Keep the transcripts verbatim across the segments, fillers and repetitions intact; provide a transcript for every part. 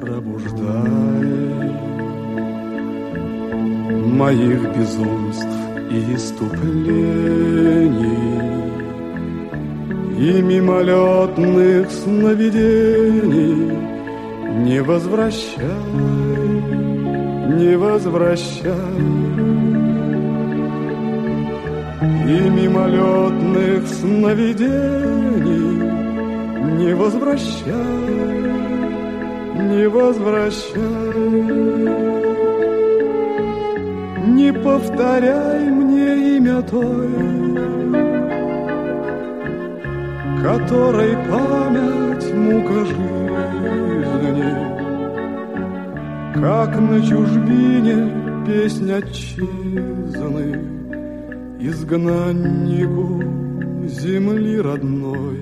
пробуждай моих безумств и иступлений и мимолетных сновидений. Не возвращай, не возвращай, и мимолетных сновидений. Не возвращай, не возвращай, не повторяй мне имя той, которой память мука жизни, как на чужбине песнь отчизны, изгнаннику земли родной.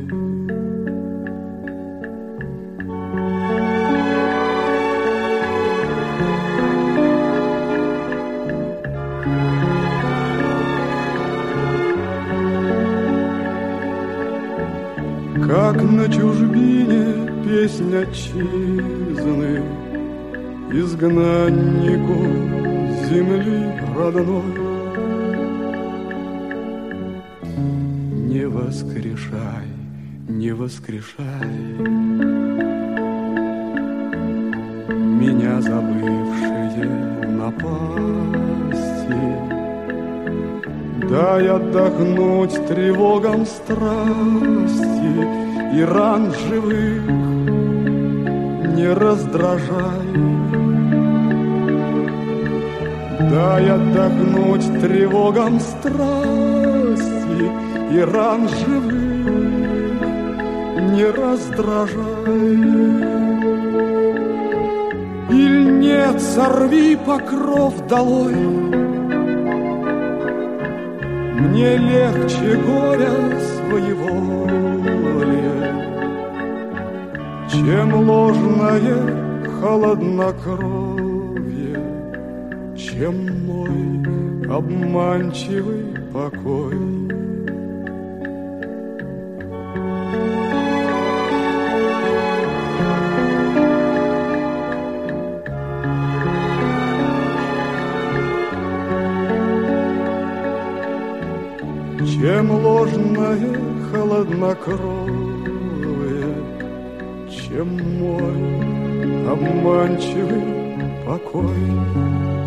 Как на чужбине песнь отчизны, изгнаннику земли родной. Не воскрешай, не воскрешай меня, забывшие напасти. Дай отдохнуть тревогам страсти и ран живых не раздражай. Дай отдохнуть тревогам страсти и ран живых не раздражай. Иль нет, сорви покров долой, мне легче горя своеволие, чем ложное холоднокровие, чем мой обманчивый покой. Чем ложное холоднокровие, чем мой обманчивый покой.